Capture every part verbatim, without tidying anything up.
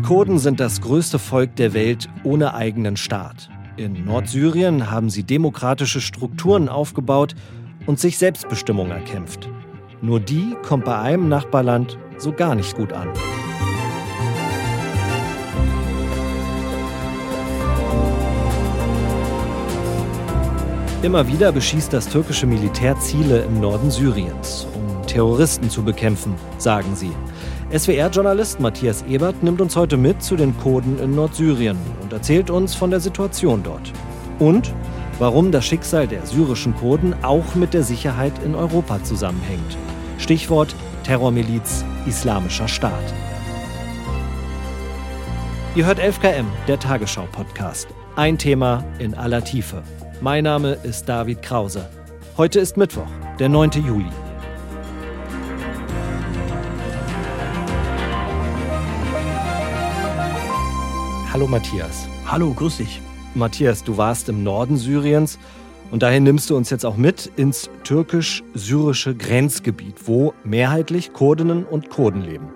Kurden sind das größte Volk der Welt ohne eigenen Staat. In Nordsyrien haben sie demokratische Strukturen aufgebaut und sich Selbstbestimmung erkämpft. Nur die kommt bei einem Nachbarland so gar nicht gut an. Immer wieder beschießt das türkische Militär Ziele im Norden Syriens, um Terroristen zu bekämpfen, sagen sie. S W R-Journalist Matthias Ebert nimmt uns heute mit zu den Kurden in Nordsyrien und erzählt uns von der Situation dort. Und warum das Schicksal der syrischen Kurden auch mit der Sicherheit in Europa zusammenhängt. Stichwort Terrormiliz Islamischer Staat. Ihr hört elf K M, der Tagesschau-Podcast. Ein Thema in aller Tiefe. Mein Name ist David Krause. Heute ist Mittwoch, der neunte Juli. Hallo Matthias. Hallo, grüß dich. Matthias, du warst im Norden Syriens und daher nimmst du uns jetzt auch mit ins türkisch-syrische Grenzgebiet, wo mehrheitlich Kurdinnen und Kurden leben.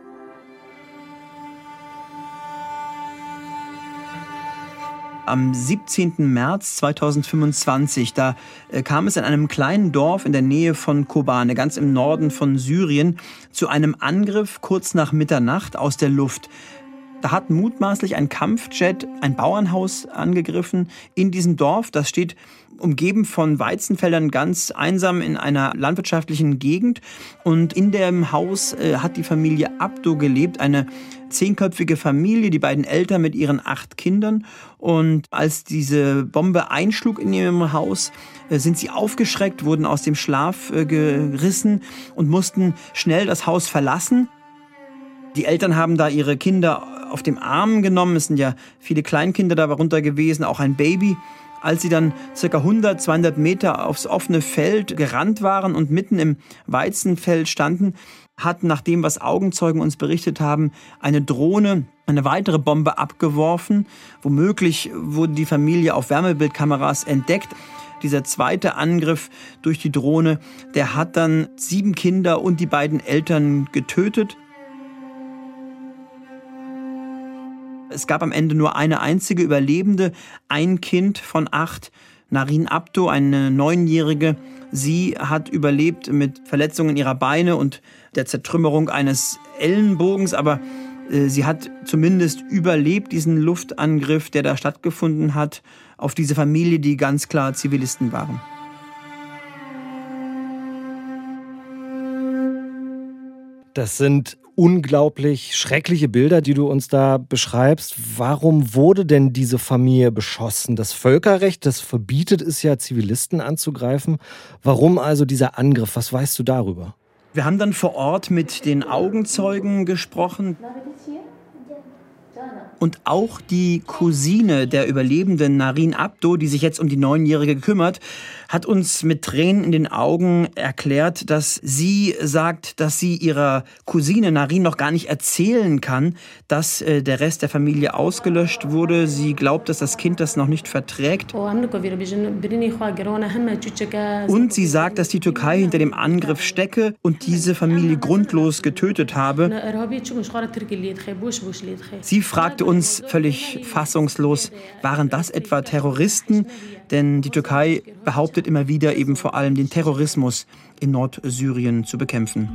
Am siebzehnten März zweitausendfünfundzwanzig, da äh, kam es in einem kleinen Dorf in der Nähe von Kobane, ganz im Norden von Syrien, zu einem Angriff kurz nach Mitternacht aus der Luft. Da hat mutmaßlich ein Kampfjet ein Bauernhaus angegriffen in diesem Dorf. Das steht umgeben von Weizenfeldern, ganz einsam in einer landwirtschaftlichen Gegend. Und in dem Haus äh, hat die Familie Abdo gelebt, eine zehnköpfige Familie, die beiden Eltern mit ihren acht Kindern. Und als diese Bombe einschlug in ihrem Haus, äh, sind sie aufgeschreckt, wurden aus dem Schlaf äh, gerissen und mussten schnell das Haus verlassen. Die Eltern haben da ihre Kinder auf dem Arm genommen. Es sind ja viele Kleinkinder darunter gewesen, auch ein Baby. Als sie dann ca. hundert, zweihundert Meter aufs offene Feld gerannt waren und mitten im Weizenfeld standen, hat nach dem, was Augenzeugen uns berichtet haben, eine Drohne eine weitere Bombe abgeworfen. Womöglich wurde die Familie auf Wärmebildkameras entdeckt. Dieser zweite Angriff durch die Drohne, der hat dann sieben Kinder und die beiden Eltern getötet. Es gab am Ende nur eine einzige Überlebende, ein Kind von acht, Narin Abdo, eine Neunjährige. Sie hat überlebt mit Verletzungen ihrer Beine und der Zertrümmerung eines Ellenbogens, aber äh, sie hat zumindest überlebt diesen Luftangriff, der da stattgefunden hat, auf diese Familie, die ganz klar Zivilisten waren. Das sind unglaublich schreckliche Bilder, die du uns da beschreibst. Warum wurde denn diese Familie beschossen? Das Völkerrecht, das verbietet es ja, Zivilisten anzugreifen. Warum also dieser Angriff? Was weißt du darüber? Wir haben dann vor Ort mit den Augenzeugen gesprochen. Und auch die Cousine der Überlebenden, Narin Abdo, die sich jetzt um die Neunjährige kümmert, hat uns mit Tränen in den Augen erklärt, dass sie sagt, dass sie ihrer Cousine Narin noch gar nicht erzählen kann, dass äh, der Rest der Familie ausgelöscht wurde. Sie glaubt, dass das Kind das noch nicht verträgt. Und sie sagt, dass die Türkei hinter dem Angriff stecke und diese Familie grundlos getötet habe. Sie fragte uns völlig fassungslos, waren das etwa Terroristen? Denn die Türkei behauptet immer wieder, eben vor allem den Terrorismus in Nordsyrien zu bekämpfen.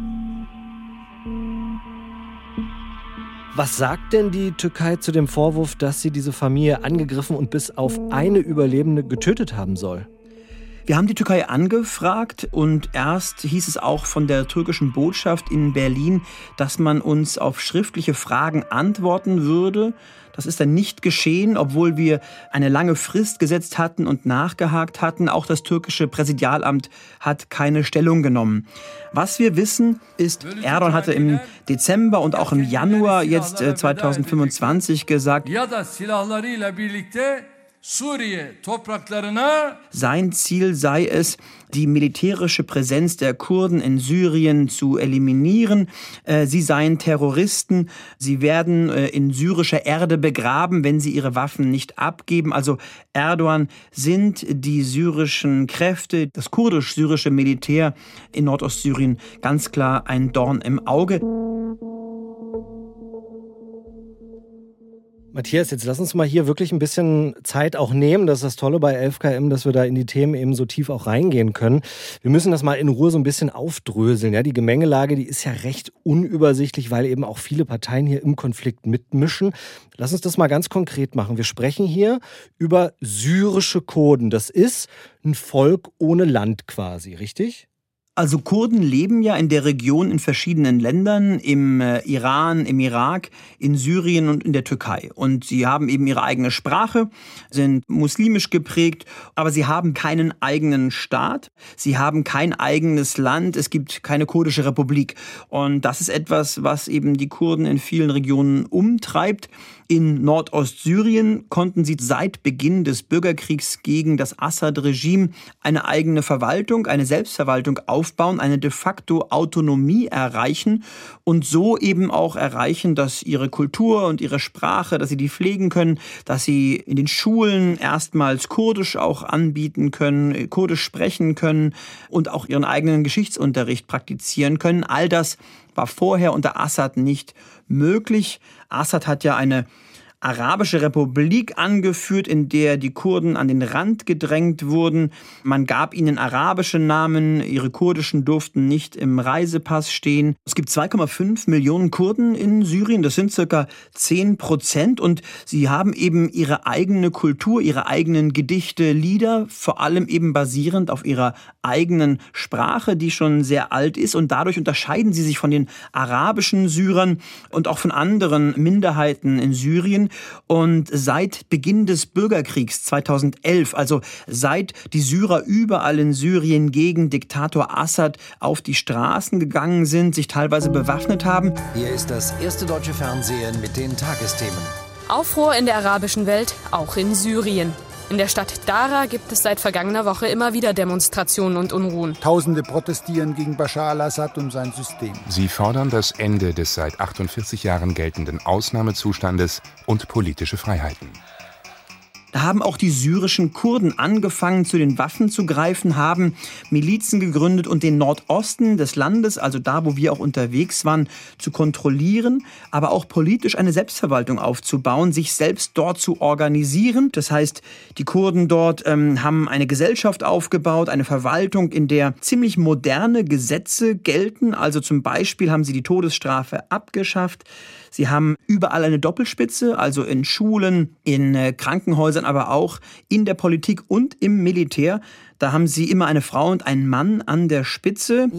Was sagt denn die Türkei zu dem Vorwurf, dass sie diese Familie angegriffen und bis auf eine Überlebende getötet haben soll? Wir haben die Türkei angefragt und erst hieß es auch von der türkischen Botschaft in Berlin, dass man uns auf schriftliche Fragen antworten würde. Das ist dann nicht geschehen, obwohl wir eine lange Frist gesetzt hatten und nachgehakt hatten. Auch das türkische Präsidialamt hat keine Stellung genommen. Was wir wissen, ist, Erdogan hatte im Dezember und auch im Januar jetzt äh, zweitausendfünfundzwanzig gesagt, sein Ziel sei es, die militärische Präsenz der Kurden in Syrien zu eliminieren. Sie seien Terroristen. Sie werden in syrischer Erde begraben, wenn sie ihre Waffen nicht abgeben. Also Erdogan sind die syrischen Kräfte, das kurdisch-syrische Militär in Nordostsyrien ganz klar ein Dorn im Auge. Matthias, jetzt lass uns mal hier wirklich ein bisschen Zeit auch nehmen. Das ist das Tolle bei elf K M, dass wir da in die Themen eben so tief auch reingehen können. Wir müssen das mal in Ruhe so ein bisschen aufdröseln. Ja, die Gemengelage, die ist ja recht unübersichtlich, weil eben auch viele Parteien hier im Konflikt mitmischen. Lass uns das mal ganz konkret machen. Wir sprechen hier über syrische Kurden. Das ist ein Volk ohne Land quasi, richtig? Also Kurden leben ja in der Region in verschiedenen Ländern, im äh, Iran, im Irak, in Syrien und in der Türkei. Und sie haben eben ihre eigene Sprache, sind muslimisch geprägt, aber sie haben keinen eigenen Staat, sie haben kein eigenes Land, es gibt keine kurdische Republik. Und das ist etwas, was eben die Kurden in vielen Regionen umtreibt. In Nordostsyrien konnten sie seit Beginn des Bürgerkriegs gegen das Assad-Regime eine eigene Verwaltung, eine Selbstverwaltung aufbauen, eine de facto Autonomie erreichen und so eben auch erreichen, dass ihre Kultur und ihre Sprache, dass sie die pflegen können, dass sie in den Schulen erstmals Kurdisch auch anbieten können, Kurdisch sprechen können und auch ihren eigenen Geschichtsunterricht praktizieren können. All das war vorher unter Assad nicht möglich. Assad hat ja eine arabische Republik angeführt, in der die Kurden an den Rand gedrängt wurden. Man gab ihnen arabische Namen, ihre kurdischen durften nicht im Reisepass stehen. Es gibt zwei Komma fünf Millionen Kurden in Syrien, das sind circa zehn Prozent und sie haben eben ihre eigene Kultur, ihre eigenen Gedichte, Lieder, vor allem eben basierend auf ihrer eigenen Sprache, die schon sehr alt ist und dadurch unterscheiden sie sich von den arabischen Syrern und auch von anderen Minderheiten in Syrien. Und seit Beginn des Bürgerkriegs zweitausendelf, also seit die Syrer überall in Syrien gegen Diktator Assad auf die Straßen gegangen sind, sich teilweise bewaffnet haben. Hier ist das erste deutsche Fernsehen mit den Tagesthemen. Aufruhr in der arabischen Welt, auch in Syrien. In der Stadt Dara gibt es seit vergangener Woche immer wieder Demonstrationen und Unruhen. Tausende protestieren gegen Bashar al-Assad und sein System. Sie fordern das Ende des seit achtundvierzig Jahren geltenden Ausnahmezustandes und politische Freiheiten. Da haben auch die syrischen Kurden angefangen, zu den Waffen zu greifen, haben Milizen gegründet und den Nordosten des Landes, also da, wo wir auch unterwegs waren, zu kontrollieren, aber auch politisch eine Selbstverwaltung aufzubauen, sich selbst dort zu organisieren. Das heißt, die Kurden dort ähm, haben eine Gesellschaft aufgebaut, eine Verwaltung, in der ziemlich moderne Gesetze gelten. Also zum Beispiel haben sie die Todesstrafe abgeschafft. Sie haben überall eine Doppelspitze, also in Schulen, in äh, Krankenhäusern, aber auch in der Politik und im Militär. Da haben sie immer eine Frau und einen Mann an der Spitze.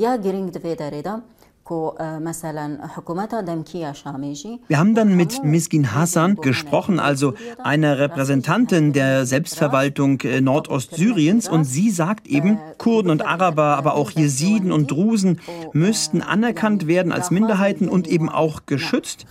Wir haben dann mit Miskin Hassan gesprochen, also einer Repräsentantin der Selbstverwaltung Nordostsyriens. Und sie sagt eben, Kurden und Araber, aber auch Jesiden und Drusen müssten anerkannt werden als Minderheiten und eben auch geschützt.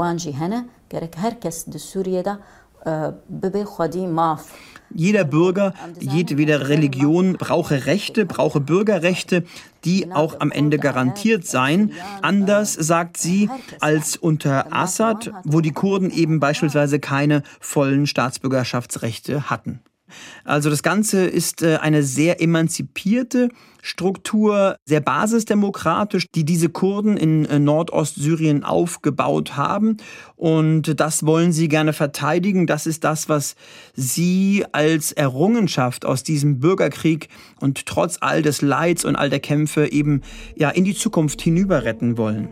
Jeder Bürger, jedwede Religion brauche Rechte, brauche Bürgerrechte, die auch am Ende garantiert seien. Anders, sagt sie, als unter Assad, wo die Kurden eben beispielsweise keine vollen Staatsbürgerschaftsrechte hatten. Also das Ganze ist eine sehr emanzipierte Struktur, sehr basisdemokratisch, die diese Kurden in Nordostsyrien aufgebaut haben. Und das wollen sie gerne verteidigen. Das ist das, was sie als Errungenschaft aus diesem Bürgerkrieg und trotz all des Leids und all der Kämpfe eben ja in die Zukunft hinüber retten wollen.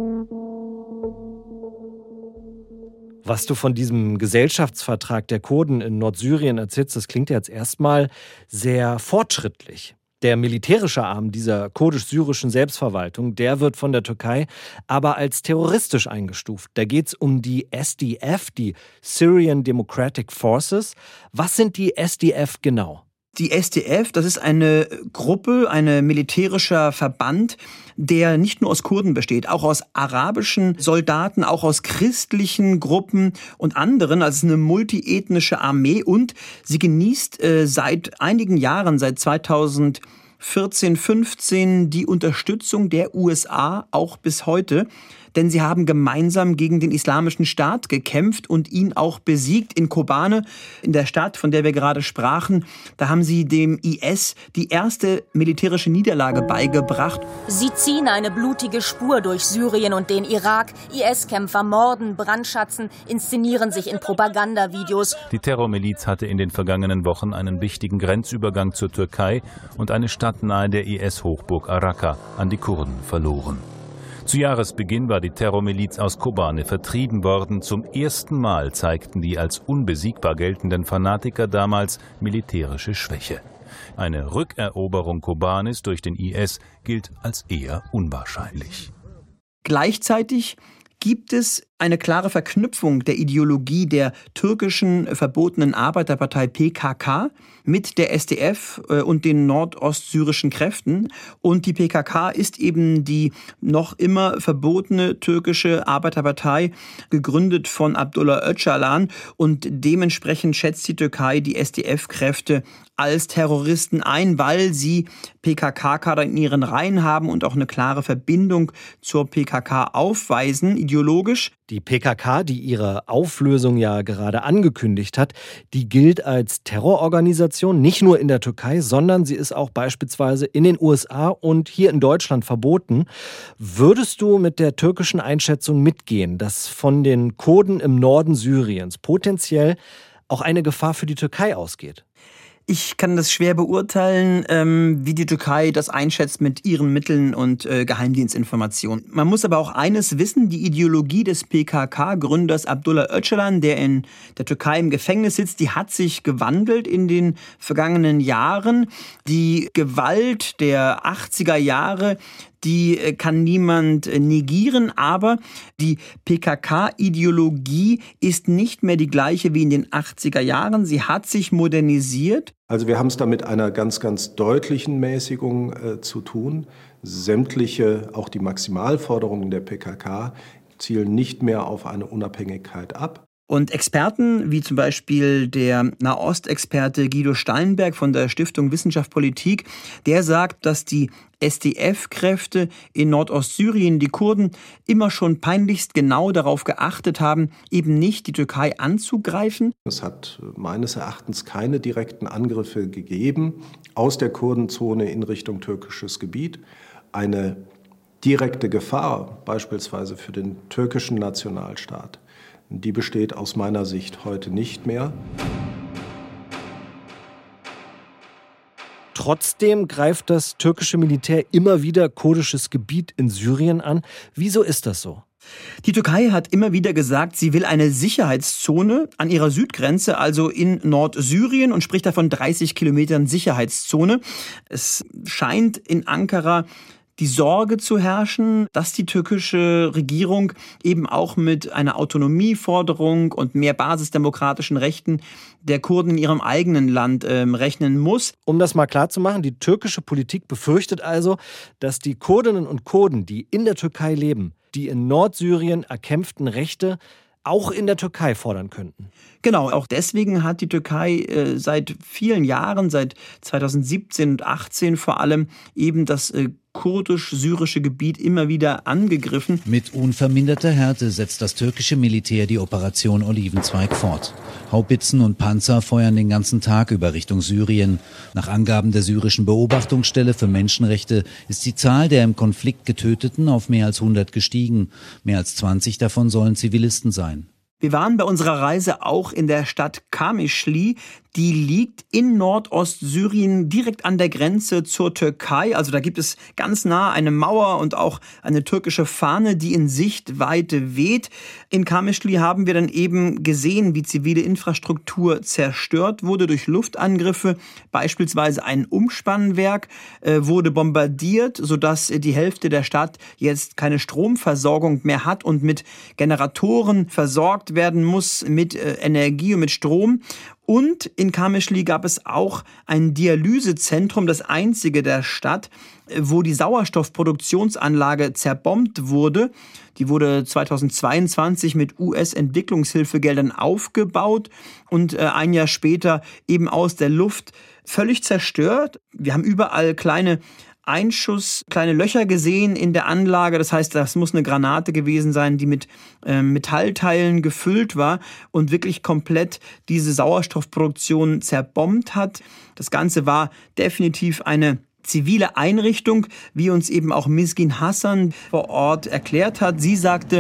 Was du von diesem Gesellschaftsvertrag der Kurden in Nordsyrien erzählst, das klingt jetzt erstmal sehr fortschrittlich. Der militärische Arm dieser kurdisch-syrischen Selbstverwaltung, der wird von der Türkei aber als terroristisch eingestuft. Da geht es um die S D F, die Syrian Democratic Forces. Was sind die S D F genau? Die S D F, das ist eine Gruppe, ein militärischer Verband, der nicht nur aus Kurden besteht, auch aus arabischen Soldaten, auch aus christlichen Gruppen und anderen. Also es ist eine multiethnische Armee und sie genießt äh, seit einigen Jahren, seit zweitausendsechzehn vierzehn, fünfzehn die Unterstützung der U S A auch bis heute. Denn sie haben gemeinsam gegen den Islamischen Staat gekämpft und ihn auch besiegt. In Kobane, in der Stadt, von der wir gerade sprachen, da haben sie dem I S die erste militärische Niederlage beigebracht. Sie ziehen eine blutige Spur durch Syrien und den Irak. I S-Kämpfer morden, brandschatzen, inszenieren sich in Propagandavideos. Die Terrormiliz hatte in den vergangenen Wochen einen wichtigen Grenzübergang zur Türkei und eine Stadt nahe der I S-Hochburg Araka an die Kurden verloren. Zu Jahresbeginn war die Terrormiliz aus Kobane vertrieben worden. Zum ersten Mal zeigten die als unbesiegbar geltenden Fanatiker damals militärische Schwäche. Eine Rückeroberung Kobanes durch den I S gilt als eher unwahrscheinlich. Gleichzeitig gibt es eine klare Verknüpfung der Ideologie der türkischen verbotenen Arbeiterpartei P K K mit der S D F und den nordostsyrischen Kräften. Und die P K K ist eben die noch immer verbotene türkische Arbeiterpartei, gegründet von Abdullah Öcalan. Und dementsprechend schätzt die Türkei die S D F-Kräfte als Terroristen ein, weil sie P K K-Kader in ihren Reihen haben und auch eine klare Verbindung zur P K K aufweisen, ideologisch. Die P K K, die ihre Auflösung ja gerade angekündigt hat, die gilt als Terrororganisation, nicht nur in der Türkei, sondern sie ist auch beispielsweise in den U S A und hier in Deutschland verboten. Würdest du mit der türkischen Einschätzung mitgehen, dass von den Kurden im Norden Syriens potenziell auch eine Gefahr für die Türkei ausgeht? Ich kann das schwer beurteilen, ähm, wie die Türkei das einschätzt mit ihren Mitteln und äh, Geheimdienstinformationen. Man muss aber auch eines wissen, die Ideologie des P K K-Gründers Abdullah Öcalan, der in der Türkei im Gefängnis sitzt, die hat sich gewandelt in den vergangenen Jahren. Die Gewalt der achtziger Jahre, die kann niemand negieren, aber die P K K-Ideologie ist nicht mehr die gleiche wie in den achtziger Jahren. Sie hat sich modernisiert. Also wir haben es da mit einer ganz, ganz deutlichen Mäßigung äh, zu tun. Sämtliche, auch die Maximalforderungen der P K K, zielen nicht mehr auf eine Unabhängigkeit ab. Und Experten, wie zum Beispiel der Nahostexperte Guido Steinberg von der Stiftung Wissenschaft Politik, der sagt, dass die S D F-Kräfte in Nordostsyrien, die Kurden, immer schon peinlichst genau darauf geachtet haben, eben nicht die Türkei anzugreifen. Es hat meines Erachtens keine direkten Angriffe gegeben aus der Kurdenzone in Richtung türkisches Gebiet. Eine direkte Gefahr, beispielsweise für den türkischen Nationalstaat, die besteht aus meiner Sicht heute nicht mehr. Trotzdem greift das türkische Militär immer wieder kurdisches Gebiet in Syrien an. Wieso ist das so? Die Türkei hat immer wieder gesagt, sie will eine Sicherheitszone an ihrer Südgrenze, also in Nordsyrien, und spricht davon dreißig Kilometern Sicherheitszone. Es scheint in Ankara die Sorge zu herrschen, dass die türkische Regierung eben auch mit einer Autonomieforderung und mehr basisdemokratischen Rechten der Kurden in ihrem eigenen Land äh, rechnen muss. Um das mal klar zu machen, die türkische Politik befürchtet also, dass die Kurdinnen und Kurden, die in der Türkei leben, die in Nordsyrien erkämpften Rechte auch in der Türkei fordern könnten. Genau, auch deswegen hat die Türkei äh, seit vielen Jahren, seit zweitausendsiebzehn und achtzehn vor allem, eben das äh, kurdisch-syrische Gebiet immer wieder angegriffen. Mit unverminderter Härte setzt das türkische Militär die Operation Olivenzweig fort. Haubitzen und Panzer feuern den ganzen Tag über Richtung Syrien. Nach Angaben der syrischen Beobachtungsstelle für Menschenrechte ist die Zahl der im Konflikt Getöteten auf mehr als hundert gestiegen. Mehr als zwanzig davon sollen Zivilisten sein. Wir waren bei unserer Reise auch in der Stadt Kamischli. Die liegt in Nordostsyrien direkt an der Grenze zur Türkei. Also da gibt es ganz nah eine Mauer und auch eine türkische Fahne, die in Sichtweite weht. In Kamischli haben wir dann eben gesehen, wie zivile Infrastruktur zerstört wurde durch Luftangriffe. Beispielsweise ein Umspannwerk äh, wurde bombardiert, sodass die Hälfte der Stadt jetzt keine Stromversorgung mehr hat und mit Generatoren versorgt werden muss, mit äh, Energie und mit Strom. Und in Kamischli gab es auch ein Dialysezentrum, das einzige der Stadt, wo die Sauerstoffproduktionsanlage zerbombt wurde. Die wurde zweitausendzweiundzwanzig mit U S-Entwicklungshilfegeldern aufgebaut und ein Jahr später eben aus der Luft völlig zerstört. Wir haben überall kleine Einschuss, kleine Löcher gesehen in der Anlage. Das heißt, das muss eine Granate gewesen sein, die mit äh, Metallteilen gefüllt war und wirklich komplett diese Sauerstoffproduktion zerbombt hat. Das Ganze war definitiv eine zivile Einrichtung, wie uns eben auch Miskin Hassan vor Ort erklärt hat. Sie sagte,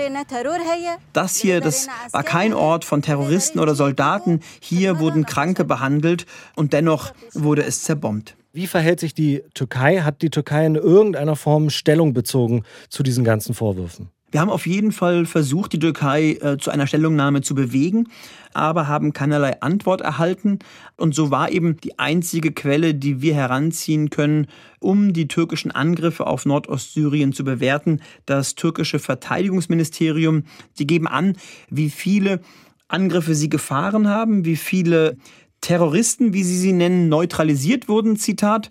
das hier, das war kein Ort von Terroristen oder Soldaten. Hier wurden Kranke behandelt und dennoch wurde es zerbombt. Wie verhält sich die Türkei? Hat die Türkei in irgendeiner Form Stellung bezogen zu diesen ganzen Vorwürfen? Wir haben auf jeden Fall versucht, die Türkei äh, zu einer Stellungnahme zu bewegen, aber haben keinerlei Antwort erhalten. Und so war eben die einzige Quelle, die wir heranziehen können, um die türkischen Angriffe auf Nordostsyrien zu bewerten, das türkische Verteidigungsministerium. Sie geben an, wie viele Angriffe sie gefahren haben, wie viele Terroristen, wie sie sie nennen, neutralisiert wurden, Zitat.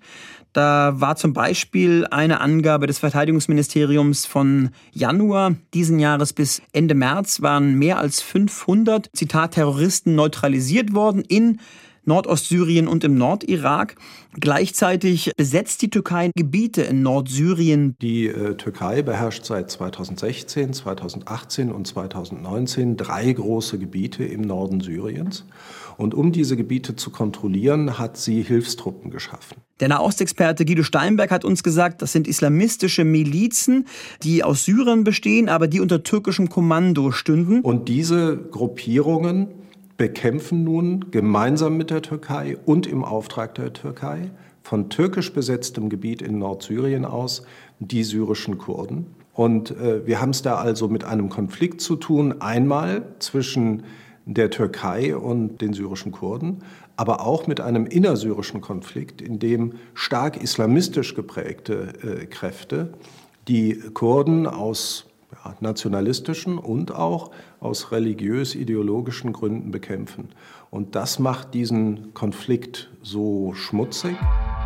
Da war zum Beispiel eine Angabe des Verteidigungsministeriums von Januar diesen Jahres bis Ende März waren mehr als fünfhundert, Zitat, Terroristen neutralisiert worden in Nordostsyrien und im Nordirak. Gleichzeitig besetzt die Türkei Gebiete in Nordsyrien. Die äh, Türkei beherrscht seit zweitausendsechzehn, zweitausendachtzehn und zweitausendneunzehn drei große Gebiete im Norden Syriens. Und um diese Gebiete zu kontrollieren, hat sie Hilfstruppen geschaffen. Der Nahostexperte Guido Steinberg hat uns gesagt, das sind islamistische Milizen, die aus Syrern bestehen, aber die unter türkischem Kommando stünden. Und diese Gruppierungen bekämpfen nun gemeinsam mit der Türkei und im Auftrag der Türkei von türkisch besetztem Gebiet in Nordsyrien aus die syrischen Kurden. Und äh, wir haben es da also mit einem Konflikt zu tun, einmal zwischen der Türkei und den syrischen Kurden, aber auch mit einem innersyrischen Konflikt, in dem stark islamistisch geprägte äh, Kräfte die Kurden aus ja, nationalistischen und auch aus religiös-ideologischen Gründen bekämpfen. Und das macht diesen Konflikt so schmutzig.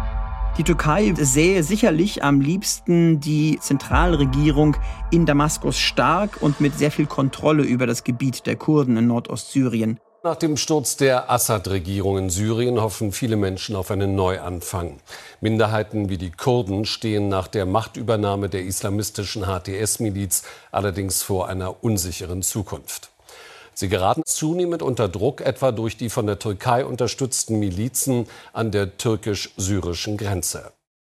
Die Türkei sähe sicherlich am liebsten die Zentralregierung in Damaskus stark und mit sehr viel Kontrolle über das Gebiet der Kurden in Nordostsyrien. Nach dem Sturz der Assad-Regierung in Syrien hoffen viele Menschen auf einen Neuanfang. Minderheiten wie die Kurden stehen nach der Machtübernahme der islamistischen H T S-Miliz allerdings vor einer unsicheren Zukunft. Sie geraten zunehmend unter Druck, etwa durch die von der Türkei unterstützten Milizen an der türkisch-syrischen Grenze.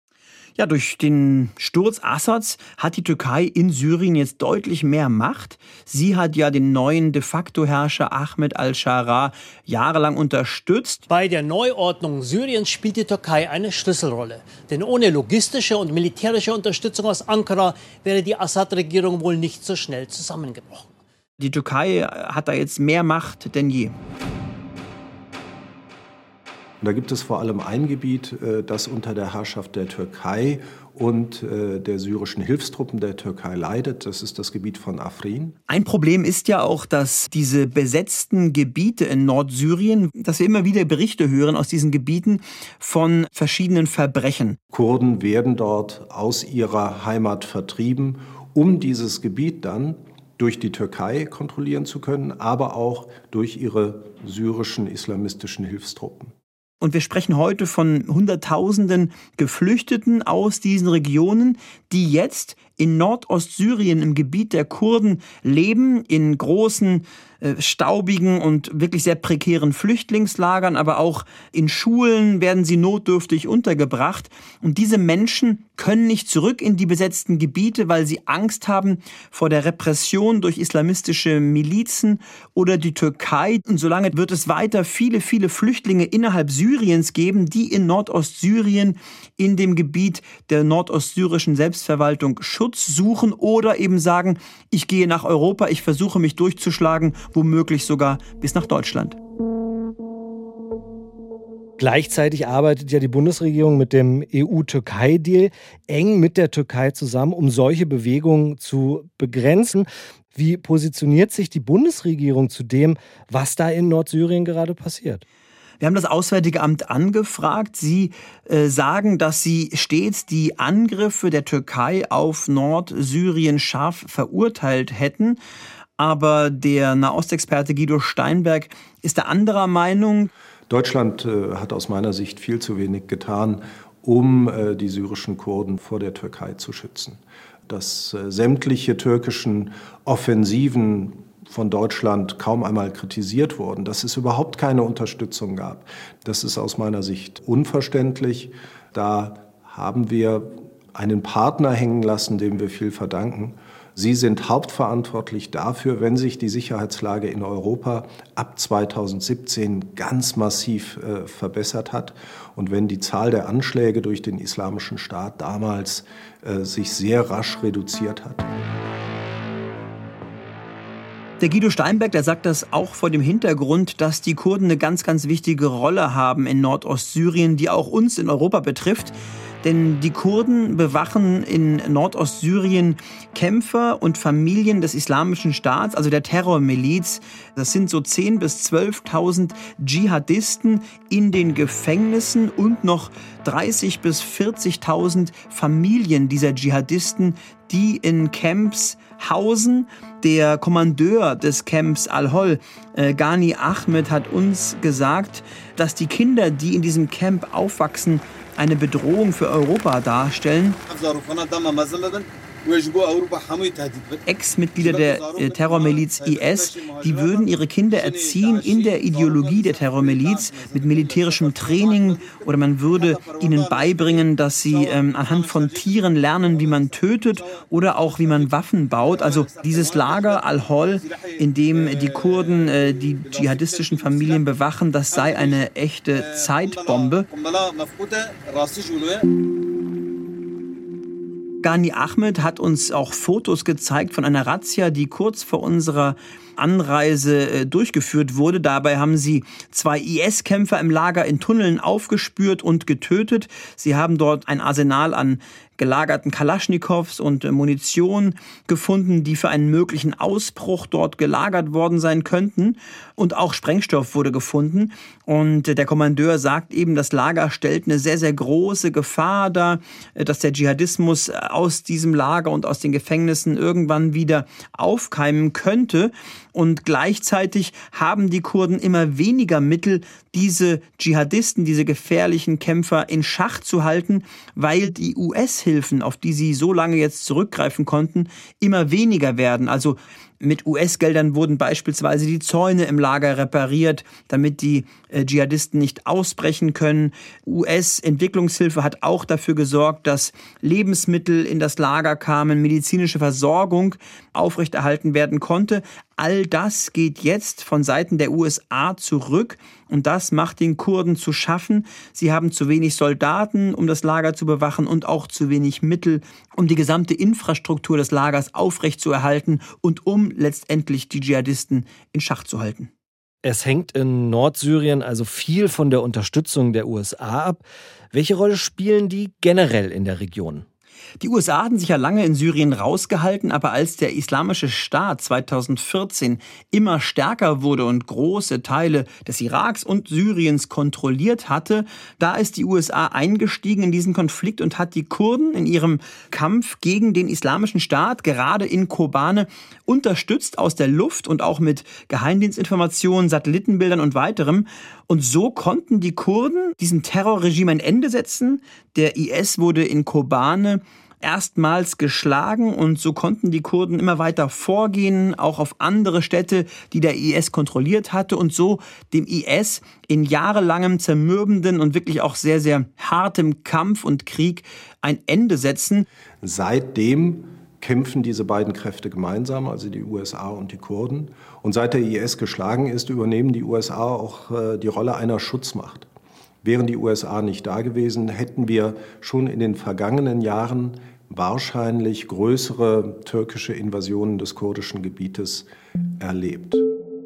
Ja, durch den Sturz Assads hat die Türkei in Syrien jetzt deutlich mehr Macht. Sie hat ja den neuen de facto Herrscher Ahmed al-Sharaa jahrelang unterstützt. Bei der Neuordnung Syriens spielt die Türkei eine Schlüsselrolle. Denn ohne logistische und militärische Unterstützung aus Ankara wäre die Assad-Regierung wohl nicht so schnell zusammengebrochen. Die Türkei hat da jetzt mehr Macht denn je. Da gibt es vor allem ein Gebiet, das unter der Herrschaft der Türkei und der syrischen Hilfstruppen der Türkei leidet. Das ist das Gebiet von Afrin. Ein Problem ist ja auch, dass diese besetzten Gebiete in Nordsyrien, dass wir immer wieder Berichte hören aus diesen Gebieten von verschiedenen Verbrechen. Kurden werden dort aus ihrer Heimat vertrieben, um dieses Gebiet dann durch die Türkei kontrollieren zu können, aber auch durch ihre syrischen islamistischen Hilfstruppen. Und wir sprechen heute von Hunderttausenden Geflüchteten aus diesen Regionen, die jetzt in Nordostsyrien im Gebiet der Kurden leben, in großen, äh, staubigen und wirklich sehr prekären Flüchtlingslagern, aber auch in Schulen werden sie notdürftig untergebracht. Und diese Menschen können nicht zurück in die besetzten Gebiete, weil sie Angst haben vor der Repression durch islamistische Milizen oder die Türkei. Und solange wird es weiter viele, viele Flüchtlinge innerhalb Syriens geben, die in Nordostsyrien in dem Gebiet der nordostsyrischen Selbstverwaltung Schutz suchen oder eben sagen, ich gehe nach Europa, ich versuche mich durchzuschlagen, womöglich sogar bis nach Deutschland. Gleichzeitig arbeitet ja die Bundesregierung mit dem E U-Türkei-Deal eng mit der Türkei zusammen, um solche Bewegungen zu begrenzen. Wie positioniert sich die Bundesregierung zu dem, was da in Nordsyrien gerade passiert? Wir haben das Auswärtige Amt angefragt. Sie äh, sagen, dass sie stets die Angriffe der Türkei auf Nordsyrien scharf verurteilt hätten. Aber der Nahostexperte Guido Steinberg ist der anderer Meinung. Deutschland äh, hat aus meiner Sicht viel zu wenig getan, um äh, die syrischen Kurden vor der Türkei zu schützen. Dass äh, sämtliche türkischen Offensiven von Deutschland kaum einmal kritisiert wurden, dass es überhaupt keine Unterstützung gab, das ist aus meiner Sicht unverständlich. Da haben wir einen Partner hängen lassen, dem wir viel verdanken. Sie sind hauptverantwortlich dafür, wenn sich die Sicherheitslage in Europa ab zweitausendsiebzehn ganz massiv äh, verbessert hat und wenn die Zahl der Anschläge durch den Islamischen Staat damals äh, sich sehr rasch reduziert hat. Der Guido Steinberg, der sagt das auch vor dem Hintergrund, dass die Kurden eine ganz, ganz wichtige Rolle haben in Nordostsyrien, die auch uns in Europa betrifft. Denn die Kurden bewachen in Nordostsyrien Kämpfer und Familien des Islamischen Staats, also der Terrormiliz. Das sind so zehntausend bis zwölftausend Dschihadisten in den Gefängnissen und noch dreißigtausend bis vierzigtausend Familien dieser Dschihadisten, die in Camps hausen. Der Kommandeur des Camps Al-Hol, äh, Ghani Ahmed, hat uns gesagt, dass die Kinder, die in diesem Camp aufwachsen, eine Bedrohung für Europa darstellen. Ex-Mitglieder der äh, Terrormiliz I S, die würden ihre Kinder erziehen in der Ideologie der Terrormiliz mit militärischem Training oder man würde ihnen beibringen, dass sie ähm, anhand von Tieren lernen, wie man tötet oder auch wie man Waffen baut. Also dieses Lager Al-Hol, in dem die Kurden äh, die dschihadistischen Familien bewachen, das sei eine echte Zeitbombe. Ghani Ahmed hat uns auch Fotos gezeigt von einer Razzia, die kurz vor unserer Anreise äh, durchgeführt wurde. Dabei haben sie zwei I S-Kämpfer im Lager in Tunneln aufgespürt und getötet. Sie haben dort ein Arsenal an gelagerten Kalaschnikows und äh, Munition gefunden, die für einen möglichen Ausbruch dort gelagert worden sein könnten. Und auch Sprengstoff wurde gefunden. Und äh, der Kommandeur sagt eben, das Lager stellt eine sehr, sehr große Gefahr dar, äh, dass der Dschihadismus aus diesem Lager und aus den Gefängnissen irgendwann wieder aufkeimen könnte. Und gleichzeitig haben die Kurden immer weniger Mittel, diese Dschihadisten, diese gefährlichen Kämpfer in Schach zu halten, weil die U S-Hilfen, auf die sie so lange jetzt zurückgreifen konnten, immer weniger werden. Also mit U S-Geldern wurden beispielsweise die Zäune im Lager repariert, damit die äh, Dschihadisten nicht ausbrechen können. U S-Entwicklungshilfe hat auch dafür gesorgt, dass Lebensmittel in das Lager kamen, medizinische Versorgung aufrechterhalten werden konnte. All das geht jetzt von Seiten der U S A zurück und das macht den Kurden zu schaffen. Sie haben zu wenig Soldaten, um das Lager zu bewachen und auch zu wenig Mittel, um die gesamte Infrastruktur des Lagers aufrechtzuerhalten und um letztendlich die Dschihadisten in Schach zu halten. Es hängt in Nordsyrien also viel von der Unterstützung der U S A ab. Welche Rolle spielen die generell in der Region? Die U S A hatten sich ja lange in Syrien rausgehalten, aber als der Islamische Staat zweitausendvierzehn immer stärker wurde und große Teile des Iraks und Syriens kontrolliert hatte, da ist die U S A eingestiegen in diesen Konflikt und hat die Kurden in ihrem Kampf gegen den Islamischen Staat gerade in Kobane unterstützt aus der Luft und auch mit Geheimdienstinformationen, Satellitenbildern und weiterem. Und so konnten die Kurden diesem Terrorregime ein Ende setzen. Der I S wurde in Kobane erstmals geschlagen und so konnten die Kurden immer weiter vorgehen, auch auf andere Städte, die der I S kontrolliert hatte und so dem I S in jahrelangem zermürbenden und wirklich auch sehr, sehr hartem Kampf und Krieg ein Ende setzen. Seitdem kämpfen diese beiden Kräfte gemeinsam, also die U S A und die Kurden. Und seit der I S geschlagen ist, übernehmen die U S A auch äh, die Rolle einer Schutzmacht. Wären die U S A nicht da gewesen, hätten wir schon in den vergangenen Jahren wahrscheinlich größere türkische Invasionen des kurdischen Gebietes erlebt.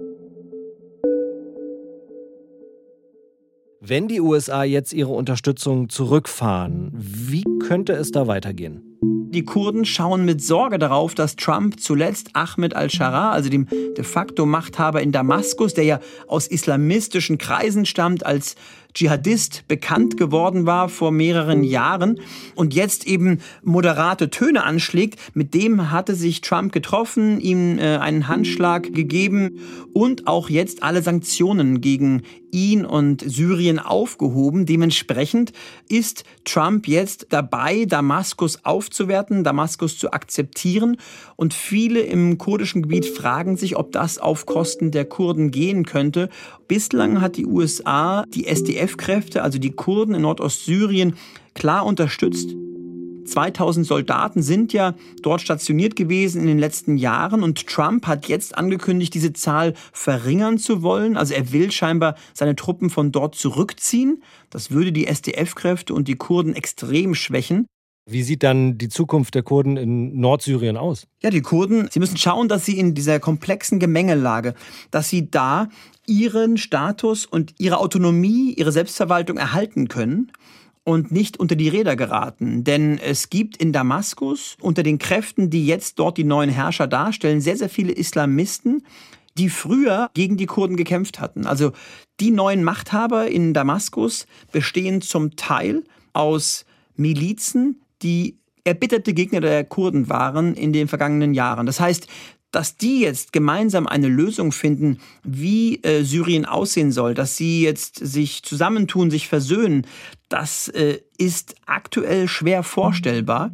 Wenn die U S A jetzt ihre Unterstützung zurückfahren, wie könnte es da weitergehen? Die Kurden schauen mit Sorge darauf, dass Trump zuletzt Ahmed al-Sharaa, also dem de facto Machthaber in Damaskus, der ja aus islamistischen Kreisen stammt, als Dschihadist bekannt geworden war vor mehreren Jahren und jetzt eben moderate Töne anschlägt. Mit dem hatte sich Trump getroffen, ihm äh, einen Handschlag gegeben und auch jetzt alle Sanktionen gegen ihn und Syrien aufgehoben. Dementsprechend ist Trump jetzt dabei, Damaskus aufzuwerten, Damaskus zu akzeptieren. Und viele im kurdischen Gebiet fragen sich, ob das auf Kosten der Kurden gehen könnte. Bislang hat die U S A die S D F-Kräfte, also die Kurden in Nordostsyrien, klar unterstützt. zweitausend Soldaten sind ja dort stationiert gewesen in den letzten Jahren und Trump hat jetzt angekündigt, diese Zahl verringern zu wollen. Also er will scheinbar seine Truppen von dort zurückziehen. Das würde die S D F-Kräfte und die Kurden extrem schwächen. Wie sieht dann die Zukunft der Kurden in Nordsyrien aus? Ja, die Kurden, sie müssen schauen, dass sie in dieser komplexen Gemengelage, dass sie da ihren Status und ihre Autonomie, ihre Selbstverwaltung erhalten können und nicht unter die Räder geraten. Denn es gibt in Damaskus unter den Kräften, die jetzt dort die neuen Herrscher darstellen, sehr, sehr viele Islamisten, die früher gegen die Kurden gekämpft hatten. Also die neuen Machthaber in Damaskus bestehen zum Teil aus Milizen, die erbitterte Gegner der Kurden waren in den vergangenen Jahren. Das heißt, dass die jetzt gemeinsam eine Lösung finden, wie äh, Syrien aussehen soll, dass sie jetzt sich zusammentun, sich versöhnen, das äh, ist aktuell schwer vorstellbar.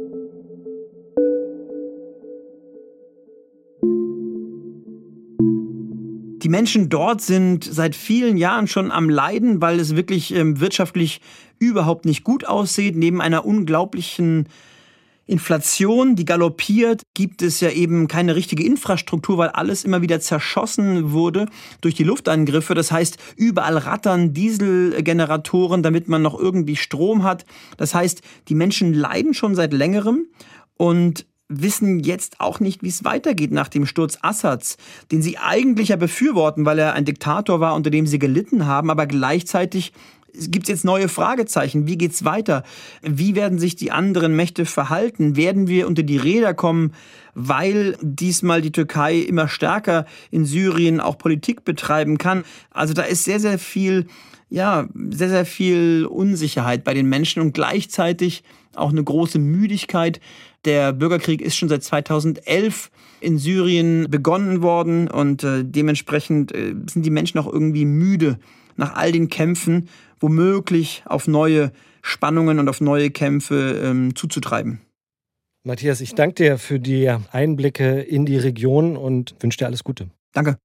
Die Menschen dort sind seit vielen Jahren schon am Leiden, weil es wirklich ähm, wirtschaftlich überhaupt nicht gut aussieht. Neben einer unglaublichen Inflation, die galoppiert, gibt es ja eben keine richtige Infrastruktur, weil alles immer wieder zerschossen wurde durch die Luftangriffe. Das heißt, überall rattern Dieselgeneratoren, damit man noch irgendwie Strom hat. Das heißt, die Menschen leiden schon seit längerem und wissen jetzt auch nicht, wie es weitergeht nach dem Sturz Assads, den sie eigentlich ja befürworten, weil er ein Diktator war, unter dem sie gelitten haben, aber gleichzeitig gibt es jetzt neue Fragezeichen. Wie geht's weiter? Wie werden sich die anderen Mächte verhalten? Werden wir unter die Räder kommen, weil diesmal die Türkei immer stärker in Syrien auch Politik betreiben kann? Also da ist sehr, sehr viel, ja, sehr, sehr viel Unsicherheit bei den Menschen und gleichzeitig auch eine große Müdigkeit. Der Bürgerkrieg ist schon seit zweitausendelf in Syrien begonnen worden und äh, dementsprechend äh, sind die Menschen auch irgendwie müde nach all den Kämpfen, womöglich auf neue Spannungen und auf neue Kämpfe ähm, zuzutreiben. Matthias, ich danke dir für die Einblicke in die Region und wünsche dir alles Gute. Danke.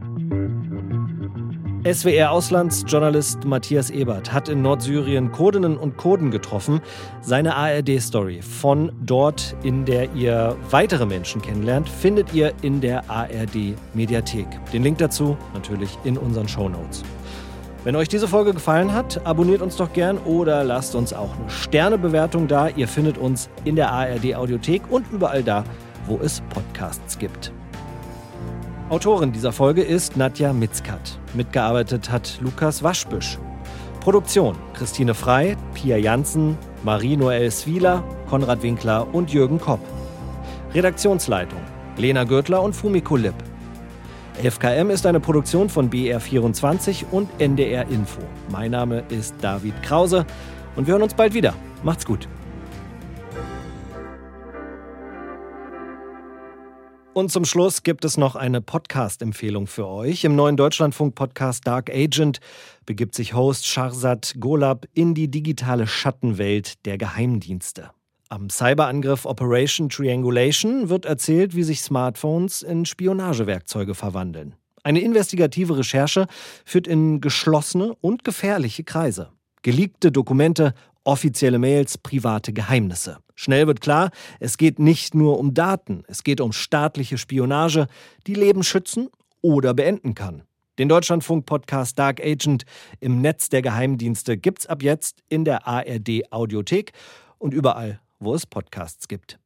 S W R-Auslandsjournalist Matthias Ebert hat in Nordsyrien Kurdinnen und Kurden getroffen. Seine A R D-Story von dort, in der ihr weitere Menschen kennenlernt, findet ihr in der A R D-Mediathek. Den Link dazu natürlich in unseren Shownotes. Wenn euch diese Folge gefallen hat, abonniert uns doch gern oder lasst uns auch eine Sternebewertung da. Ihr findet uns in der A R D-Audiothek und überall da, wo es Podcasts gibt. Autorin dieser Folge ist Nadja Mitzkat. Mitgearbeitet hat Lukas Waschbüsch. Produktion Christine Frey, Pia Janssen, Marie-Noël Swieler, Konrad Winkler und Jürgen Kopp. Redaktionsleitung Lena Gürtler und Fumiko Lipp. elf K M ist eine Produktion von B R vierundzwanzig und N D R Info. Mein Name ist David Krause und wir hören uns bald wieder. Macht's gut. Und zum Schluss gibt es noch eine Podcast-Empfehlung für euch. Im neuen Deutschlandfunk-Podcast Dark Agent begibt sich Host Shahrzad Golab in die digitale Schattenwelt der Geheimdienste. Am Cyberangriff Operation Triangulation wird erzählt, wie sich Smartphones in Spionagewerkzeuge verwandeln. Eine investigative Recherche führt in geschlossene und gefährliche Kreise. Geleakte Dokumente, offizielle Mails, private Geheimnisse. Schnell wird klar, es geht nicht nur um Daten, es geht um staatliche Spionage, die Leben schützen oder beenden kann. Den Deutschlandfunk-Podcast Dark Agent im Netz der Geheimdienste gibt's ab jetzt in der A R D-Audiothek und überall, wo es Podcasts gibt.